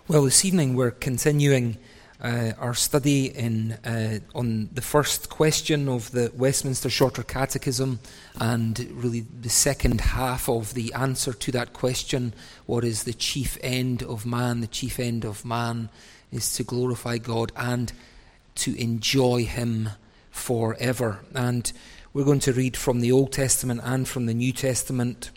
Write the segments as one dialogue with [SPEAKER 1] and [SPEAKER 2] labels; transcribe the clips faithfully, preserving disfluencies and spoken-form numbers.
[SPEAKER 1] Well, this evening we're continuing uh, our study in uh, on the first question of the Westminster Shorter Catechism, and really the second half of the answer to that question: what is the chief end of man? The chief end of man is to glorify God and to enjoy Him forever. And we're going to read from the Old Testament and from the New Testament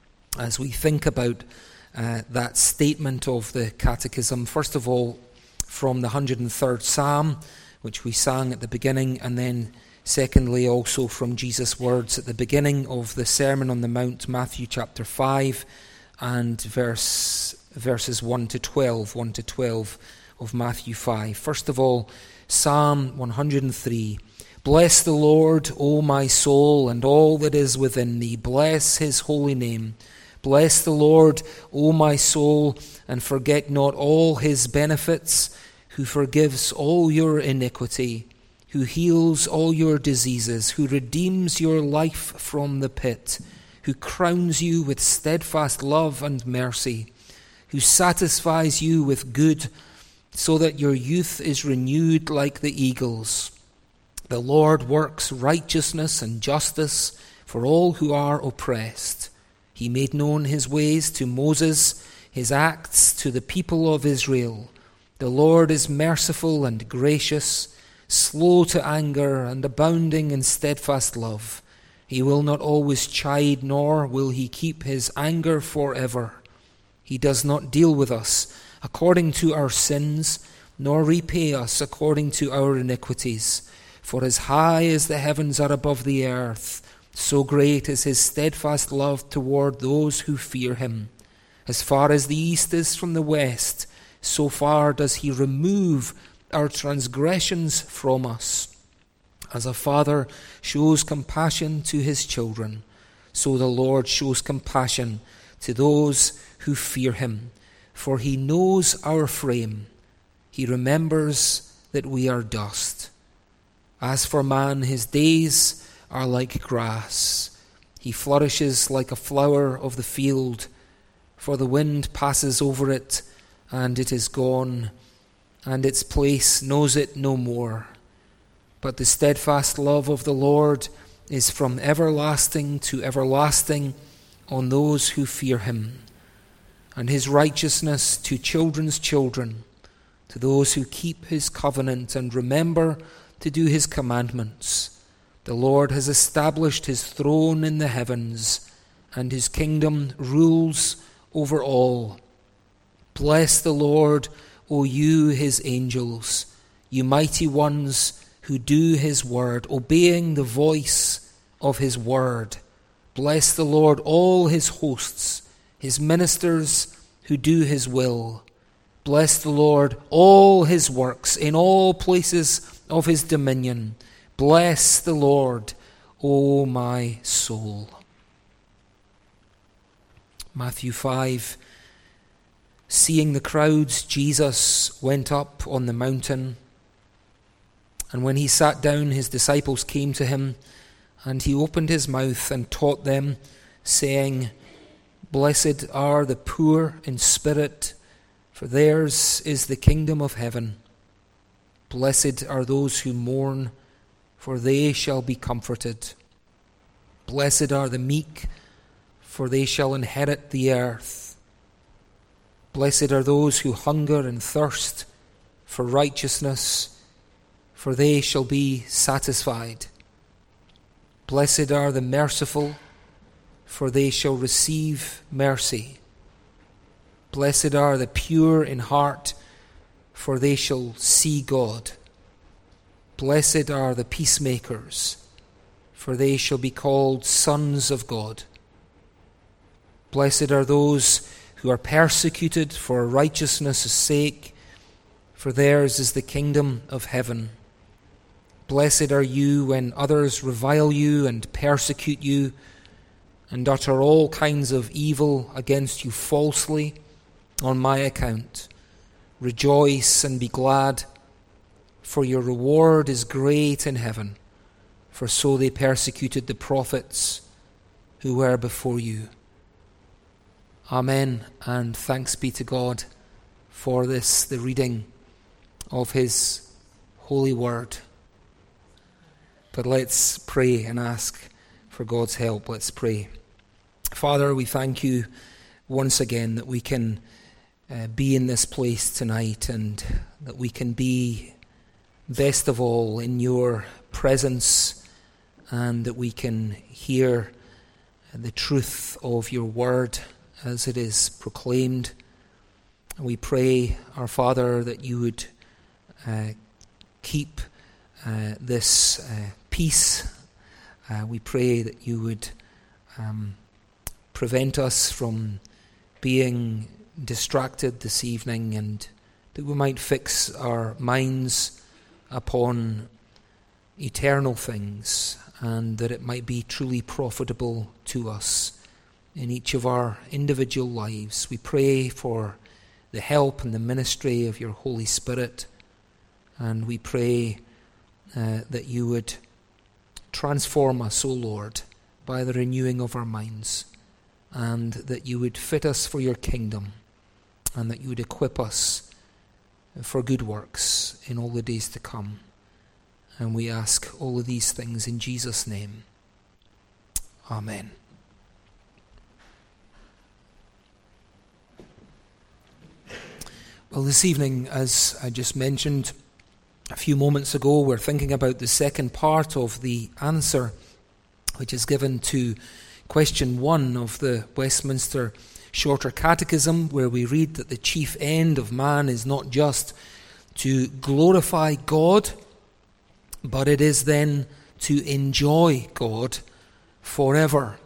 [SPEAKER 1] as we think about Uh, that statement of the Catechism. First of all, from the one hundred third Psalm, which we sang at the beginning, and then secondly also from Jesus' words at the beginning of the Sermon on the Mount, Matthew chapter five, and verse verses one to twelve, one to twelve of Matthew five. First of all, Psalm one hundred three. Bless the Lord, O my soul, and all that is within me. Bless His holy name. Bless the Lord, O my soul, and forget not all His benefits, who forgives all your iniquity, who heals all your diseases, who redeems your life from the pit, who crowns you with steadfast love and mercy, who satisfies you with good, so that your youth is renewed like the eagles. The Lord works righteousness and justice for all who are oppressed. He made known His ways to Moses, His acts to the people of Israel. The Lord is merciful and gracious, slow to anger and abounding in steadfast love. He will not always chide, nor will He keep His anger forever. He does not deal with us according to our sins, nor repay us according to our iniquities. For as high as the heavens are above the earth, so great is His steadfast love toward those who fear Him. As far as the east is from the west, so far does He remove our transgressions from us. As a father shows compassion to his children, so the Lord shows compassion to those who fear Him. For He knows our frame. He remembers that we are dust. As for man, his days are like grass. He flourishes like a flower of the field, for the wind passes over it, and it is gone, and its place knows it no more. But the steadfast love of the Lord is from everlasting to everlasting on those who fear Him, and His righteousness to children's children, to those who keep His covenant and remember to do His commandments. The Lord has established His throne in the heavens, and His kingdom rules over all. Bless the Lord, O you His angels, you mighty ones who do His word, obeying the voice of His word. Bless the Lord, all His hosts, His ministers who do His will. Bless the Lord, all His works in all places of His dominion. Bless the Lord, O my soul. Matthew five. Seeing the crowds, Jesus went up on the mountain. And when He sat down, His disciples came to Him, and He opened His mouth and taught them, saying, Blessed are the poor in spirit, for theirs is the kingdom of heaven. Blessed are those who mourn, for they shall be comforted. Blessed are the meek, for they shall inherit the earth. Blessed are those who hunger and thirst for righteousness, for they shall be satisfied. Blessed are the merciful, for they shall receive mercy. Blessed are the pure in heart, for they shall see God. Blessed are the peacemakers, for they shall be called sons of God. Blessed are those who are persecuted for righteousness' sake, for theirs is the kingdom of heaven. Blessed are you when others revile you and persecute you, and utter all kinds of evil against you falsely on my account. Rejoice and be glad, for your reward is great in heaven, for so they persecuted the prophets who were before you. Amen, and thanks be to God for this, the reading of his holy word. But let's pray and ask for God's help. Let's pray. Father, we thank you once again that we can uh, be in this place tonight, and that we can be, best of all, in your presence, and that we can hear the truth of your word as it is proclaimed. We pray, our Father, that you would uh, keep uh, this uh, peace. Uh, we pray that you would um, prevent us from being distracted this evening, and that we might fix our minds upon eternal things, and that it might be truly profitable to us in each of our individual lives. We pray for the help and the ministry of your Holy Spirit, and we pray uh, that you would transform us, O Lord, by the renewing of our minds, and that you would fit us for your kingdom, and that you would equip us for good works in all the days to come. And we ask all of these things in Jesus' name. Amen. Well, this evening, as I just mentioned a few moments ago, we're thinking about the second part of the answer, which is given to question one of the Westminster Shorter Catechism, where we read that the chief end of man is not just to glorify God, but it is then to enjoy God forever.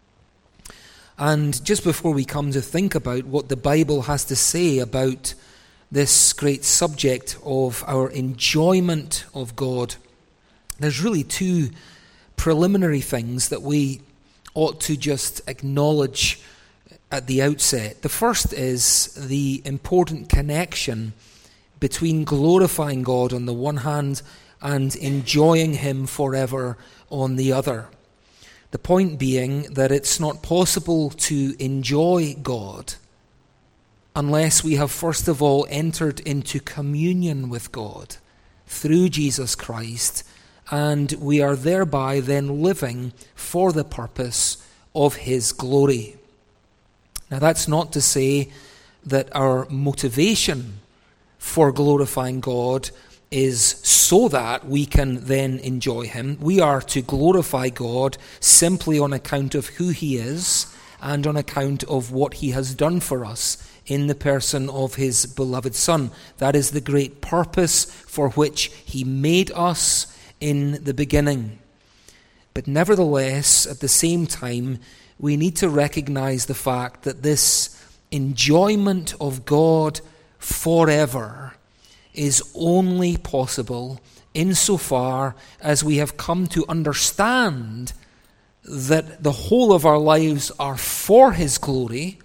[SPEAKER 1] And just before we come to think about what the Bible has to say about this great subject of our enjoyment of God, there's really two preliminary things that we ought to just acknowledge at the outset. The first is the important connection between glorifying God on the one hand and enjoying him forever on the other. The point being that it's not possible to enjoy God unless we have first of all entered into communion with God through Jesus Christ, and we are thereby then living for the purpose of his glory. Now, that's not to say that our motivation for glorifying God is so that we can then enjoy him. We are to glorify God simply on account of who he is and on account of what he has done for us in the person of his beloved Son. That is the great purpose for which he made us in the beginning. But nevertheless, at the same time, we need to recognize the fact that this enjoyment of God forever is only possible insofar as we have come to understand that the whole of our lives are for his glory,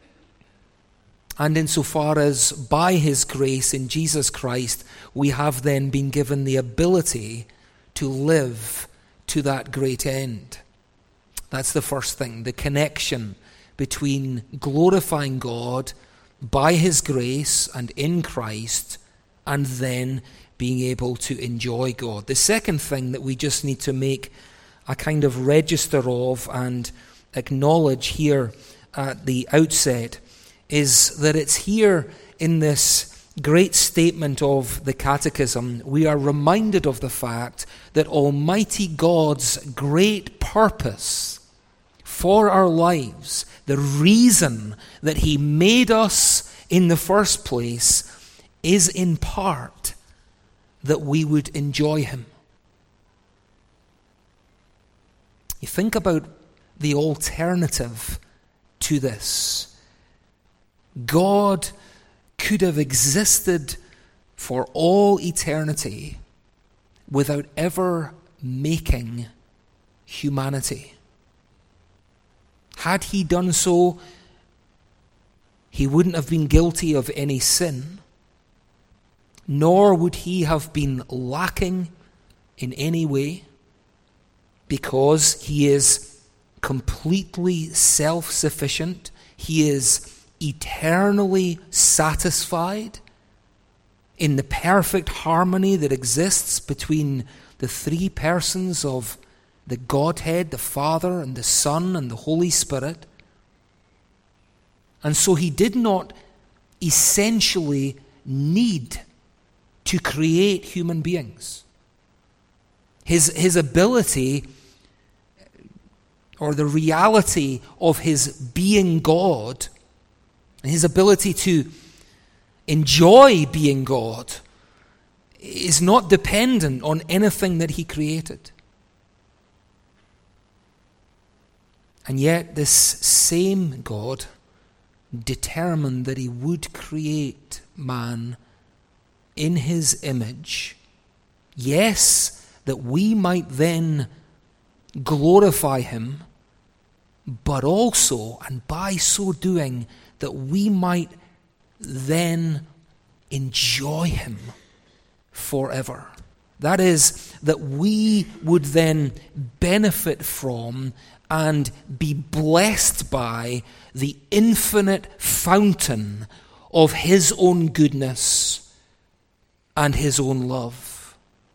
[SPEAKER 1] and insofar as by his grace in Jesus Christ we have then been given the ability to live to that great end. That's the first thing, the connection between glorifying God by his grace and in Christ, and then being able to enjoy God. The second thing that we just need to make a kind of register of and acknowledge here at the outset is that it's here in this great statement of the Catechism, we are reminded of the fact that Almighty God's great purpose for our lives, the reason that he made us in the first place, is in part that we would enjoy him. You think about the alternative to this. God could have existed for all eternity without ever making humanity. Had he done so, he wouldn't have been guilty of any sin, nor would he have been lacking in any way, because he is completely self-sufficient. He is eternally satisfied in the perfect harmony that exists between the three persons of the Godhead, the Father and the Son and the Holy Spirit. And so he did not essentially need to create human beings. His, his ability, or the reality of his being God, and his ability to enjoy being God, is not dependent on anything that he created. And yet this same God determined that he would create man in his image. Yes, that we might then glorify him, but also, and by so doing, that we might then enjoy him forever. That is, that we would then benefit from and be blessed by the infinite fountain of his own goodness and his own love.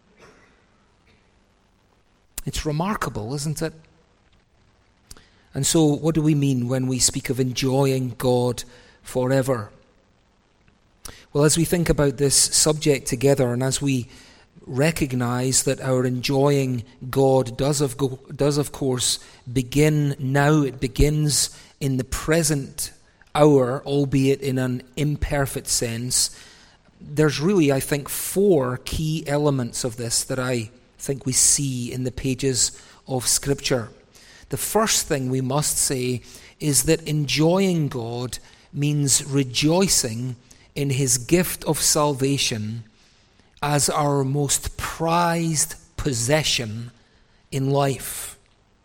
[SPEAKER 1] It's remarkable, isn't it? And so, what do we mean when we speak of enjoying God forever? Well, as we think about this subject together, and as we recognize that our enjoying God does of, go, does of course begin now, it begins in the present hour, albeit in an imperfect sense, there's really, I think, four key elements of this that I think we see in the pages of Scripture. The first thing we must say is that enjoying God means rejoicing in his gift of salvation as our most prized possession in life.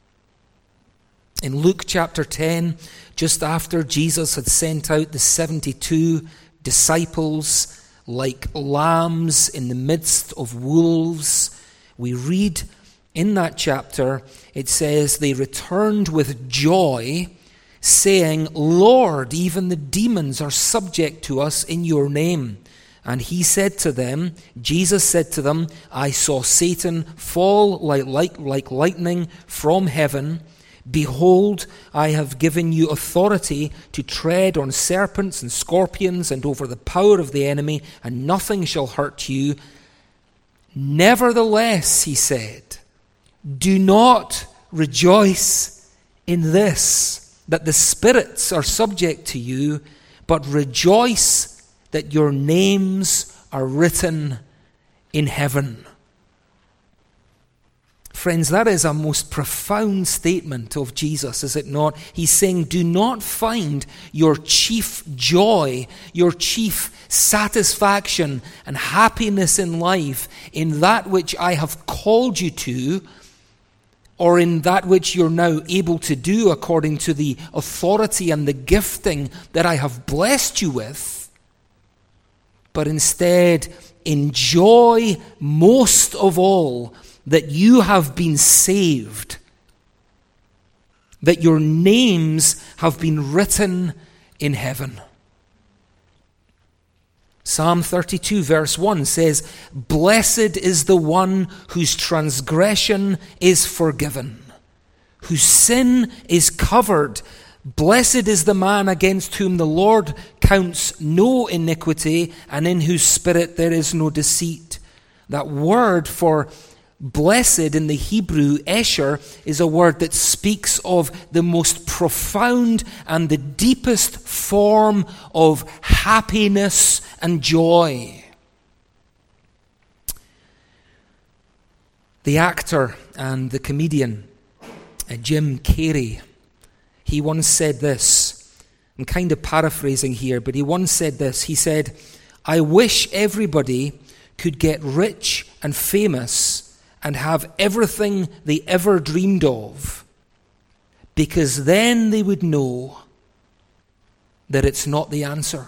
[SPEAKER 1] In Luke chapter ten, just after Jesus had sent out the seventy-two disciples like lambs in the midst of wolves, we read in that chapter, it says, they returned with joy, saying, Lord, even the demons are subject to us in your name. And he said to them, Jesus said to them, I saw Satan fall like, like, like lightning from heaven. Behold, I have given you authority to tread on serpents and scorpions and over the power of the enemy, and nothing shall hurt you. Nevertheless, he said, do not rejoice in this, that the spirits are subject to you, but rejoice that your names are written in heaven. Friends, that is a most profound statement of Jesus, is it not? He's saying, do not find your chief joy, your chief satisfaction and happiness in life in that which I have called you to, or in that which you're now able to do according to the authority and the gifting that I have blessed you with, but instead enjoy most of all that you have been saved, that your names have been written in heaven. Psalm thirty-two verse one says, Blessed is the one whose transgression is forgiven, whose sin is covered. Blessed is the man against whom the Lord counts no iniquity, and in whose spirit there is no deceit. That word for blessed in the Hebrew, Esher, is a word that speaks of the most profound and the deepest form of happiness and joy. The actor and the comedian, uh, Jim Carrey, he once said this, I'm kind of paraphrasing here, but he once said this. He said, I wish everybody could get rich and famous and have everything they ever dreamed of, because then they would know that it's not the answer.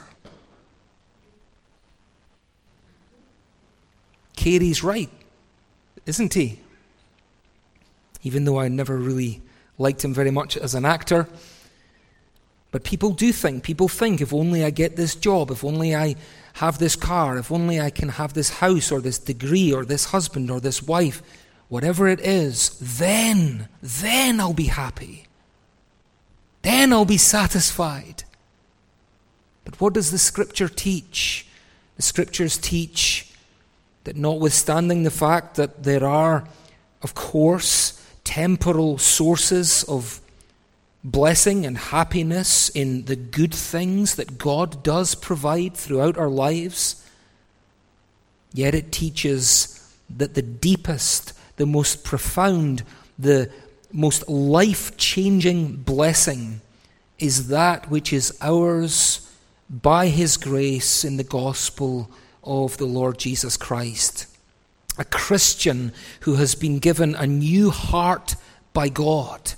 [SPEAKER 1] Carey's right, isn't he? Even though I never really liked him very much as an actor, But people do think, people think, if only I get this job, if only I have this car, if only I can have this house or this degree or this husband or this wife, whatever it is, then, then I'll be happy. Then I'll be satisfied. But what does the Scripture teach? The Scriptures teach that notwithstanding the fact that there are, of course, temporal sources of blessing and happiness in the good things that God does provide throughout our lives, yet it teaches that the deepest, the most profound, the most life-changing blessing is that which is ours by His grace in the gospel of the Lord Jesus Christ. A Christian who has been given a new heart by God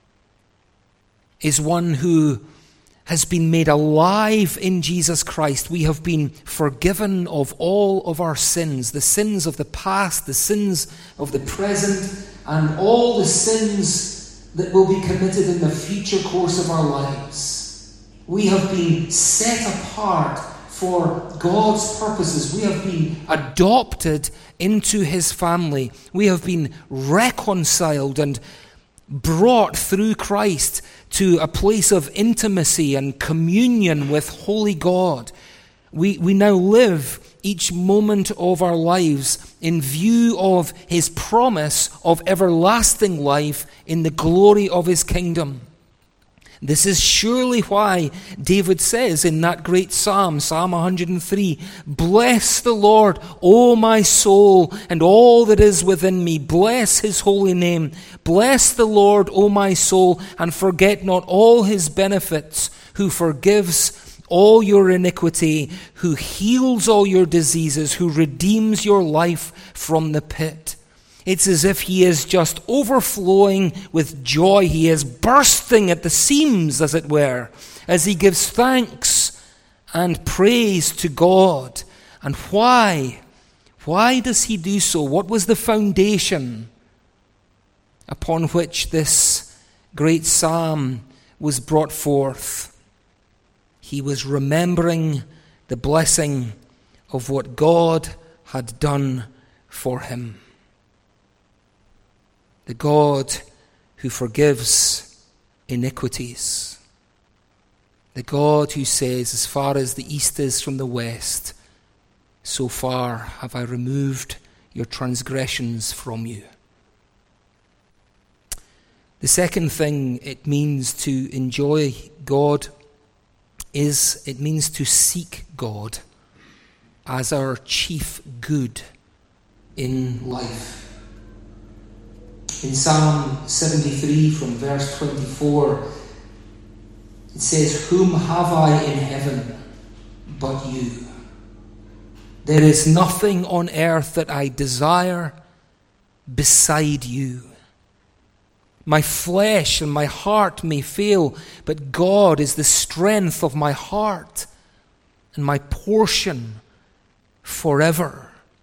[SPEAKER 1] is one who has been made alive in Jesus Christ. We have been forgiven of all of our sins, the sins of the past, the sins of the present, and all the sins that will be committed in the future course of our lives. We have been set apart for God's purposes. We have been adopted into His family. We have been reconciled and brought through Christ to a place of intimacy and communion with holy God. We, we now live each moment of our lives in view of His promise of everlasting life in the glory of His kingdom. This is surely why David says in that great psalm, Psalm one hundred three, "Bless the Lord, O my soul, and all that is within me. Bless His holy name. Bless the Lord, O my soul, and forget not all His benefits, who forgives all your iniquity, who heals all your diseases, who redeems your life from the pit." It's as if He is just overflowing with joy. He is bursting at the seams, as it were, as He gives thanks and praise to God. And why? Why does He do so? What was the foundation upon which this great psalm was brought forth? He was remembering the blessing of what God had done for him. The God who forgives iniquities. The God who says, as far as the east is from the west, so far have I removed your transgressions from you. The second thing it means to enjoy God is it means to seek God as our chief good in life. In Psalm seventy-three from verse twenty-four, it says, "Whom have I in heaven but you? There is nothing on earth that I desire beside you. My flesh and my heart may fail, but God is the strength of my heart and my portion forever."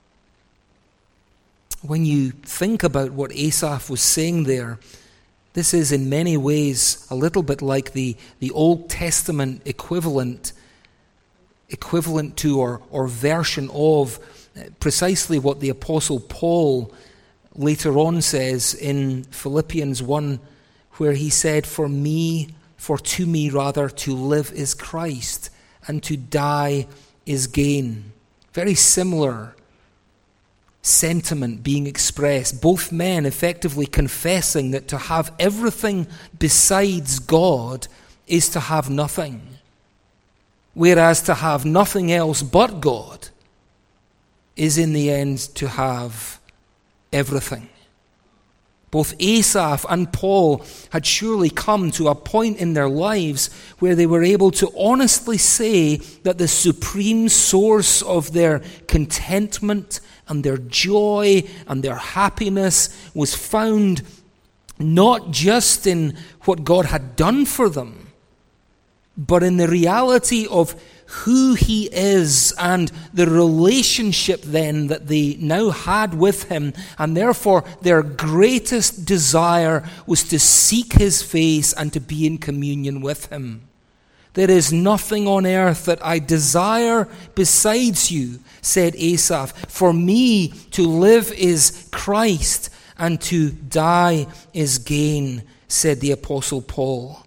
[SPEAKER 1] When you think about what Asaph was saying there, this is in many ways a little bit like the, the Old Testament equivalent, equivalent to or, or version of precisely what the Apostle Paul later on says in Philippians one, where he said, For me, for to me rather, to live is Christ, and to die is gain. Very similar sentiment being expressed. Both men effectively confessing that to have everything besides God is to have nothing, whereas to have nothing else but God is in the end to have everything. Both Asaph and Paul had surely come to a point in their lives where they were able to honestly say that the supreme source of their contentment and their joy and their happiness was found not just in what God had done for them, but in the reality of who He is and the relationship then that they now had with Him. And therefore their greatest desire was to seek His face and to be in communion with Him. There is nothing on earth that I desire besides you, said Asaph. For me to live is Christ, and to die is gain, said the Apostle Paul.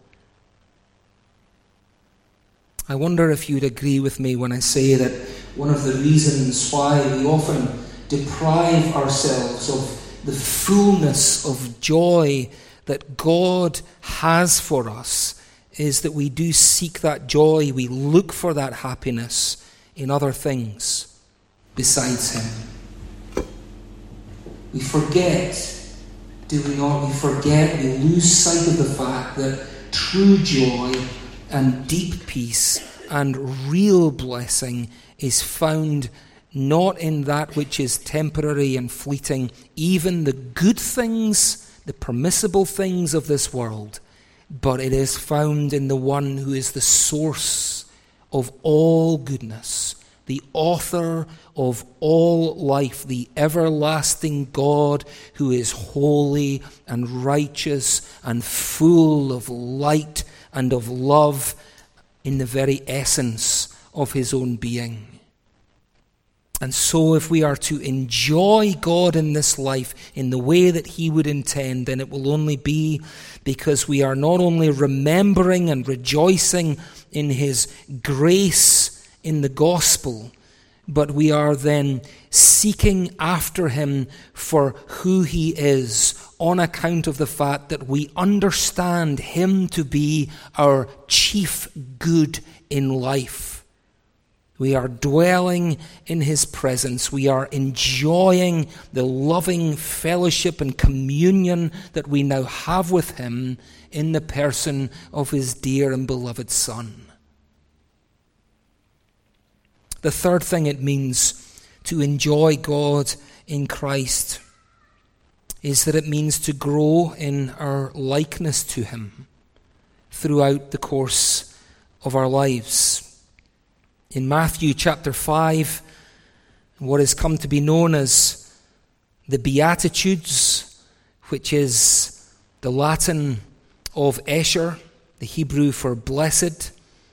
[SPEAKER 1] I wonder if you'd agree with me when I say that one of the reasons why we often deprive ourselves of the fullness of joy that God has for us is that we do seek that joy, we look for that happiness in other things besides Him. We forget, do we not? We forget, we lose sight of the fact that true joy and deep peace and real blessing is found not in that which is temporary and fleeting, even the good things, the permissible things of this world, but it is found in the one who is the source of all goodness, the author of all life, the everlasting God who is holy and righteous and full of light and of love in the very essence of his own being. And so if we are to enjoy God in this life in the way that he would intend, then it will only be because we are not only remembering and rejoicing in his grace in the gospel, but we are then seeking after him for who he is on account of the fact that we understand him to be our chief good in life. We are dwelling in his presence. We are enjoying the loving fellowship and communion that we now have with him in the person of his dear and beloved Son. The third thing it means to enjoy God in Christ is that it means to grow in our likeness to him throughout the course of our lives. In Matthew chapter five, what has come to be known as the Beatitudes, which is the Latin of Esher, the Hebrew for blessed,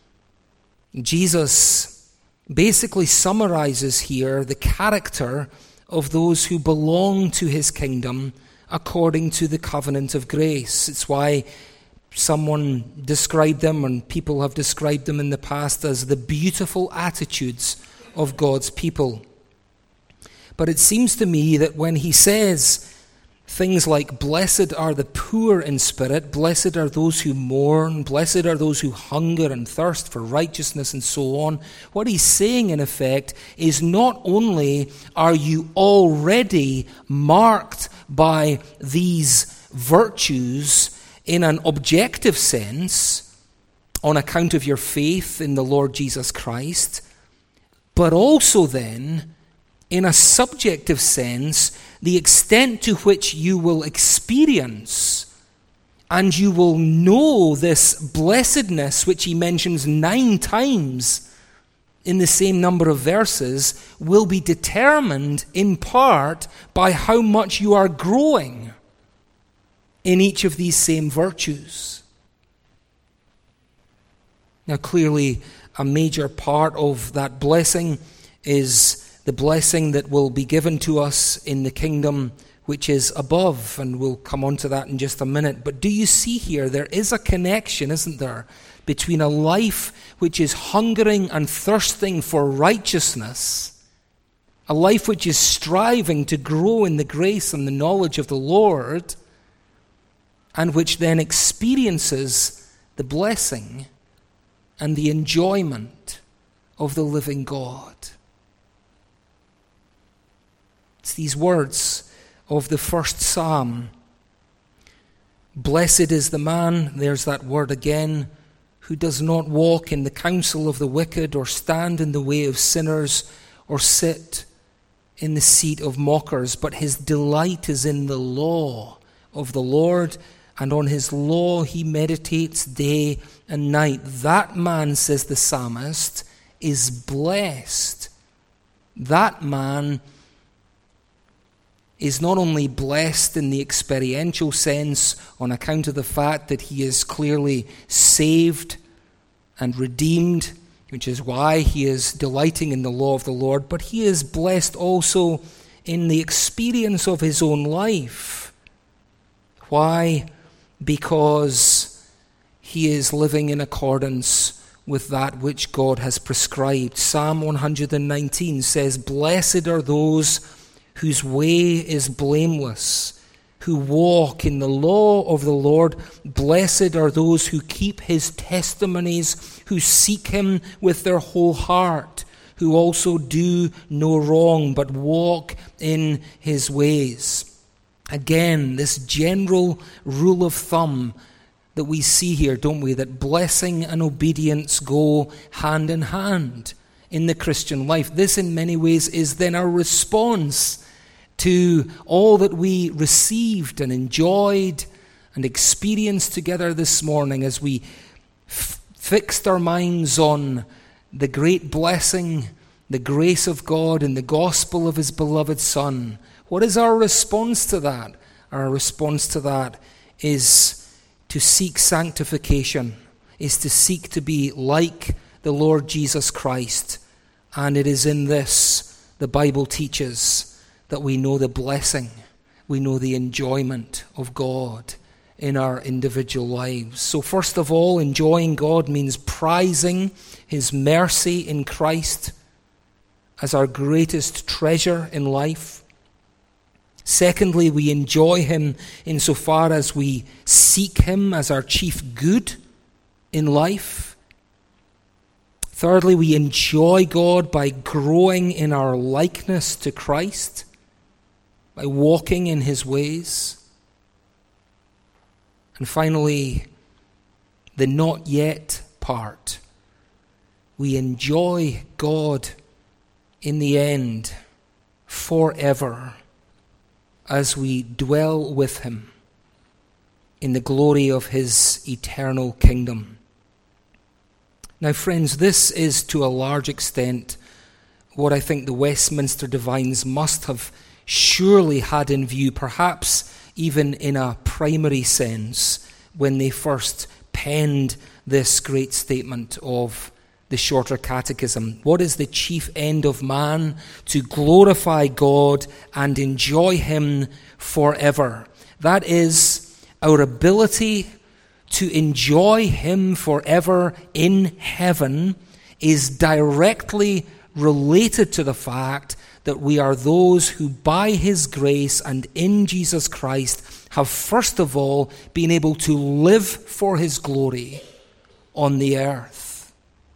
[SPEAKER 1] Jesus basically summarizes here the character of those who belong to his kingdom according to the covenant of grace. It's why someone described them, and people have described them in the past, as the beautiful attitudes of God's people. But it seems to me that when he says things like, blessed are the poor in spirit, blessed are those who mourn, blessed are those who hunger and thirst for righteousness, and so on, what he's saying in effect is not only are you already marked by these virtues in an objective sense, on account of your faith in the Lord Jesus Christ, but also then, in a subjective sense, the extent to which you will experience and you will know this blessedness, which he mentions nine times in the same number of verses, will be determined in part by how much you are growing in each of these same virtues. Now, clearly, a major part of that blessing is the blessing that will be given to us in the kingdom which is above, and we'll come on to that in just a minute. But do you see here, there is a connection, isn't there, between a life which is hungering and thirsting for righteousness, a life which is striving to grow in the grace and the knowledge of the Lord, and which then experiences the blessing and the enjoyment of the living God. It's these words of the first psalm. Blessed is the man, there's that word again, who does not walk in the counsel of the wicked, or stand in the way of sinners, or sit in the seat of mockers, but his delight is in the law of the Lord, and on his law he meditates day and night. That man, says the psalmist, is blessed. That man is not only blessed in the experiential sense on account of the fact that he is clearly saved and redeemed, which is why he is delighting in the law of the Lord, but he is blessed also in the experience of his own life. Why? Because he is living in accordance with that which God has prescribed. Psalm one nineteen says, "Blessed are those whose way is blameless, who walk in the law of the Lord. Blessed are those who keep his testimonies, who seek him with their whole heart, who also do no wrong, but walk in his ways." Again, this general rule of thumb that we see here, don't we? That blessing and obedience go hand in hand in the Christian life. This, in many ways, is then our response to all that we received and enjoyed and experienced together this morning as we f- fixed our minds on the great blessing, the grace of God and the gospel of his beloved Son. What is our response to that? Our response to that is to seek sanctification, is to seek to be like the Lord Jesus Christ. And it is in this, the Bible teaches, that we know the blessing, we know the enjoyment of God in our individual lives. So first of all, enjoying God means prizing his mercy in Christ as our greatest treasure in life. Secondly, we enjoy him insofar as we seek him as our chief good in life. Thirdly, we enjoy God by growing in our likeness to Christ, by walking in his ways. And finally, the not yet part. We enjoy God in the end forever as we dwell with him in the glory of his eternal kingdom. Now, friends, this is to a large extent what I think the Westminster divines must have surely had in view, perhaps even in a primary sense, when they first penned this great statement of the Shorter Catechism. What is the chief end of man? To glorify God and enjoy him forever. That is, our ability to enjoy him forever in heaven is directly related to the fact that we are those who by his grace and in Jesus Christ have first of all been able to live for his glory on the earth.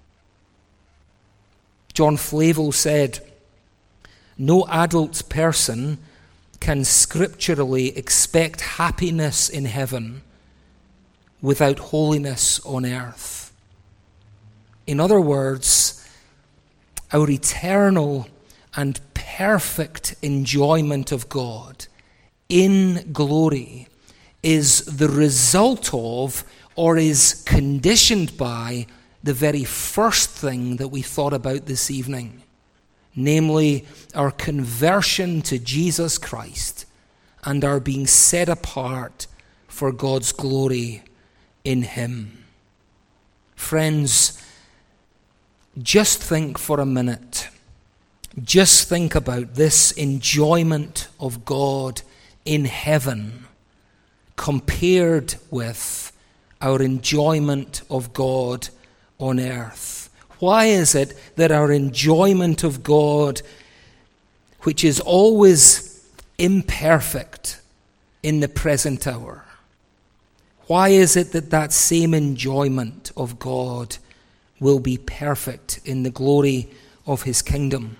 [SPEAKER 1] John Flavel said, "No adult person can scripturally expect happiness in heaven without holiness on earth." In other words, our eternal and perfect enjoyment of God in glory is the result of, or is conditioned by, the very first thing that we thought about this evening, namely our conversion to Jesus Christ and our being set apart for God's glory in him. Friends, just think for a minute. Just think about this enjoyment of God in heaven compared with our enjoyment of God on earth. Why is it that our enjoyment of God, which is always imperfect in the present hour, why is it that that same enjoyment of God will be perfect in the glory of his kingdom?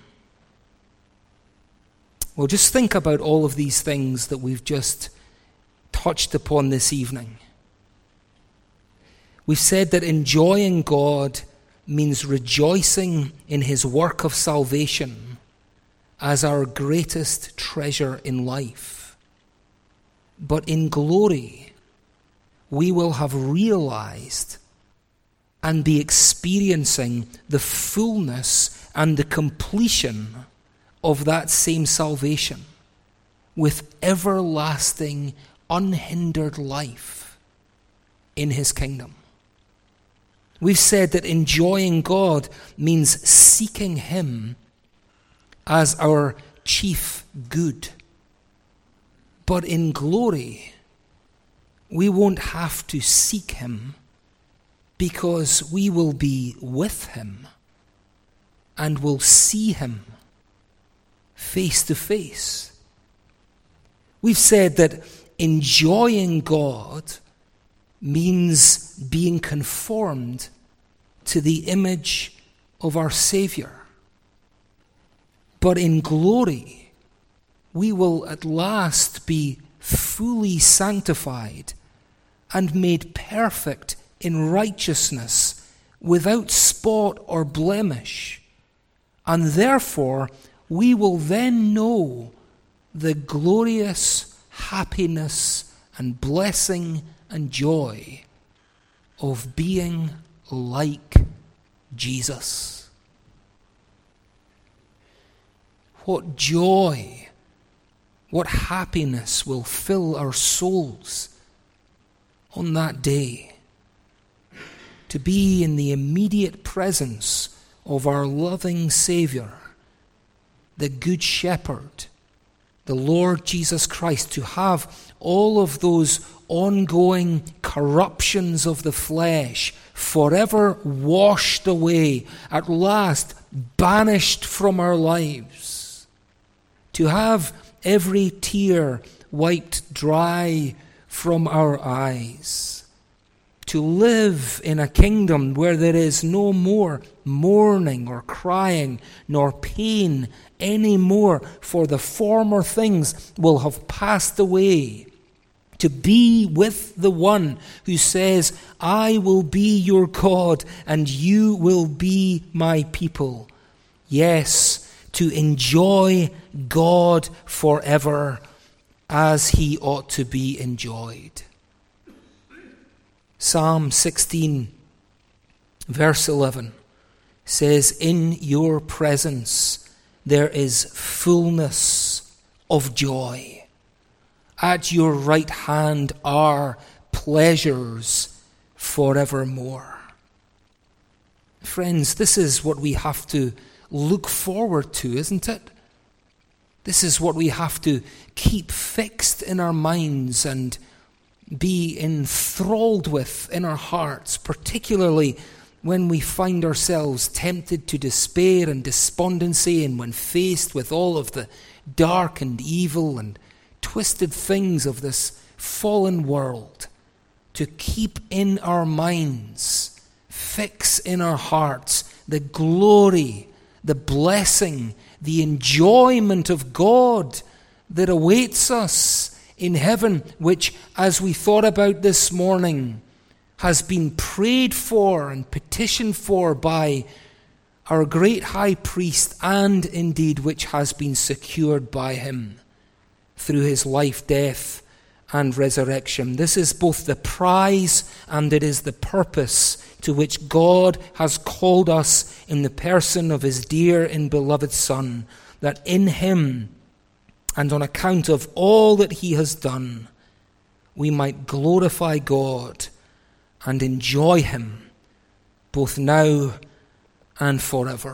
[SPEAKER 1] Well, just think about all of these things that we've just touched upon this evening. We've said that enjoying God means rejoicing in his work of salvation as our greatest treasure in life. But in glory, we will have realized and be experiencing the fullness and the completion of that same salvation with everlasting, unhindered life in his kingdom. We've said that enjoying God means seeking him as our chief good. But in glory, we won't have to seek him because we will be with him and will see him face to face. We've said that enjoying God means being conformed to the image of our Savior. But in glory, we will at last be fully sanctified and made perfect in righteousness, without spot or blemish. And therefore, we will then know the glorious happiness and blessing and joy of being like Jesus. What joy, what happiness will fill our souls on that day, to be in the immediate presence of our loving Savior, the Good Shepherd, the Lord Jesus Christ, to have all of those ongoing corruptions of the flesh forever washed away, at last banished from our lives, to have every tear wiped dry from our eyes, to live in a kingdom where there is no more mourning or crying nor pain any more, for the former things will have passed away, to be with the one who says, I will be your God and you will be my people. Yes, to enjoy God forever as he ought to be enjoyed. Psalm sixteen, verse eleven says, in your presence there is fullness of joy. At your right hand are pleasures forevermore. Friends, this is what we have to look forward to, isn't it? This is what we have to keep fixed in our minds and be enthralled with in our hearts, particularly when we find ourselves tempted to despair and despondency, and when faced with all of the dark and evil and twisted things of this fallen world, to keep in our minds, fix in our hearts the glory, the blessing, the enjoyment of God that awaits us in heaven, which, as we thought about this morning, has been prayed for and petitioned for by our great high priest, and indeed which has been secured by him through his life, death, and resurrection. This is both the prize and it is the purpose to which God has called us in the person of his dear and beloved Son, that in him and on account of all that he has done, we might glorify God and enjoy him both now and forever.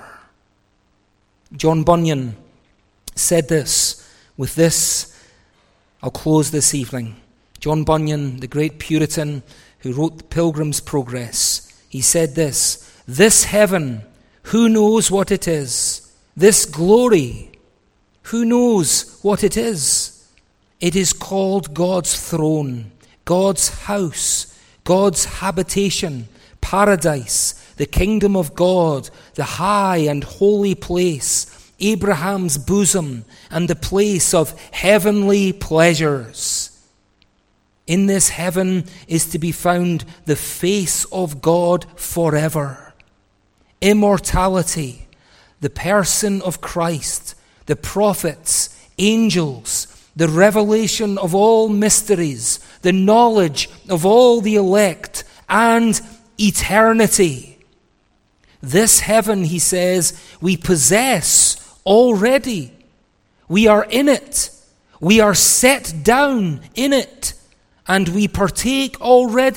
[SPEAKER 1] John Bunyan said this. With this, I'll close this evening. John Bunyan, the great Puritan who wrote the Pilgrim's Progress, he said this: this heaven, who knows what it is? This glory, who knows what it is? It is called God's throne, God's house, God's habitation, paradise, the kingdom of God, the high and holy place, Abraham's bosom, and the place of heavenly pleasures. In this heaven is to be found the face of God forever, immortality, the person of Christ, the prophets, angels, the revelation of all mysteries, the knowledge of all the elect, and eternity. This heaven, he says, we possess already. We are in it. We are set down in it. And we partake already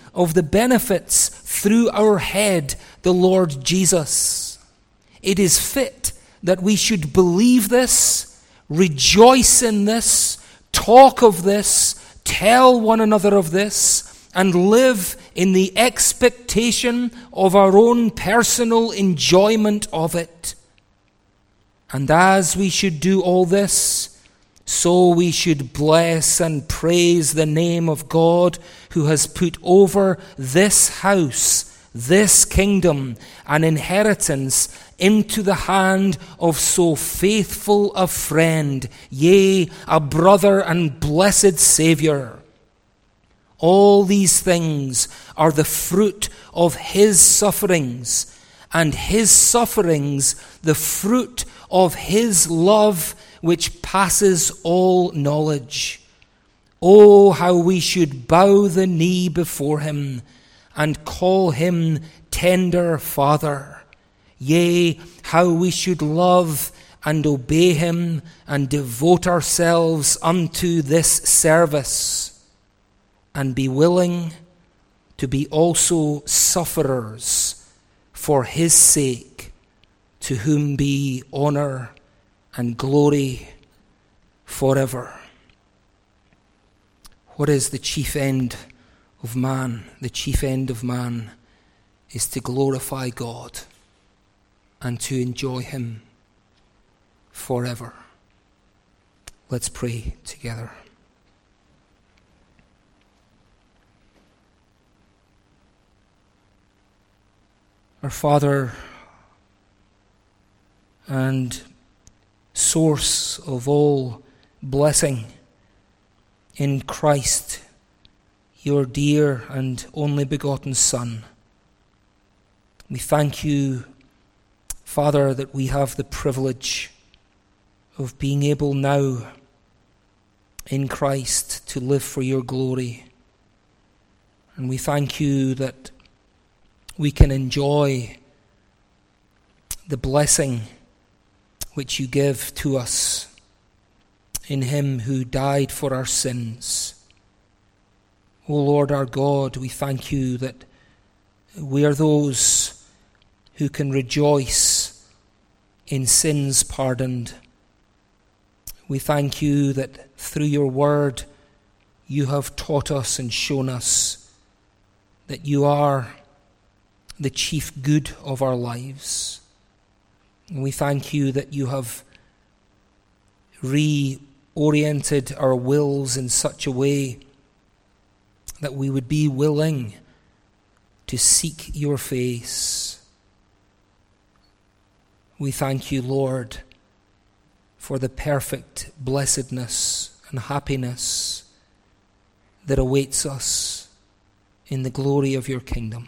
[SPEAKER 1] of the benefits through our head, the Lord Jesus. It is fit that we should believe this, rejoice in this, talk of this, tell one another of this, and live in the expectation of our own personal enjoyment of it. And as we should do all this, so we should bless and praise the name of God, who has put over this house, this kingdom, an inheritance into the hand of so faithful a friend, yea, a brother and blessed Saviour. All these things are the fruit of his sufferings, and his sufferings the fruit of his love, which passes all knowledge. Oh, how we should bow the knee before him and call him tender Father. Yea, how we should love and obey him and devote ourselves unto this service, and be willing to be also sufferers for his sake, to whom be honor and glory forever. What is the chief end of man? The chief end of man is to glorify God and to enjoy him forever. Let's pray together. Our Father and source of all blessing in Christ, your dear and only begotten Son, we thank you, Father, that we have the privilege of being able now in Christ to live for your glory. And we thank you that we can enjoy the blessing which you give to us in him who died for our sins. O Lord our God, we thank you that we are those who can rejoice in sins pardoned. We thank you that through your word you have taught us and shown us that you are the chief good of our lives. And we thank you that you have reoriented our wills in such a way that we would be willing to seek your face. We thank you, Lord, for the perfect blessedness and happiness that awaits us in the glory of your kingdom.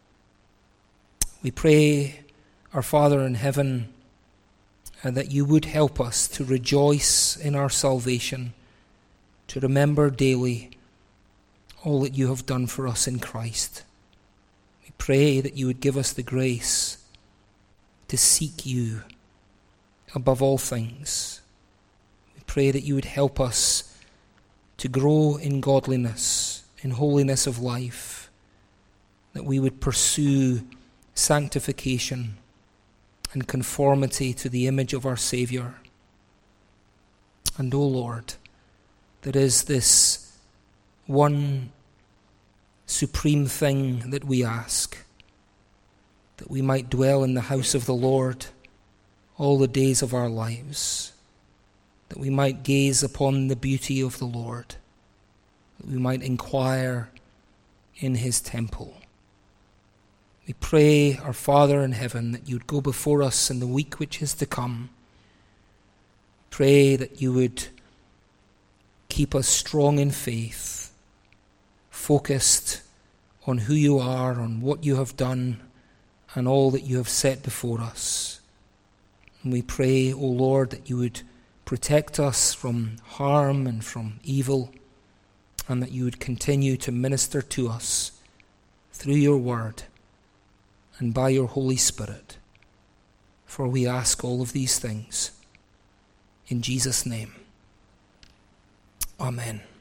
[SPEAKER 1] We pray, our Father in heaven, uh, that you would help us to rejoice in our salvation, to remember daily all that you have done for us in Christ. We pray that you would give us the grace to seek you above all things. We pray that you would help us to grow in godliness, in holiness of life, that we would pursue sanctification and conformity to the image of our Saviour. And, O Lord, there is this one supreme thing that we ask, that we might dwell in the house of the Lord all the days of our lives, that we might gaze upon the beauty of the Lord, that we might inquire in his temple. We pray, our Father in heaven, that you would go before us in the week which is to come. Pray that you would keep us strong in faith, focused on who you are, on what you have done, and all that you have set before us. And we pray, O Lord, that you would protect us from harm and from evil, and that you would continue to minister to us through your word and by your Holy Spirit. For we ask all of these things in Jesus' name. Amen.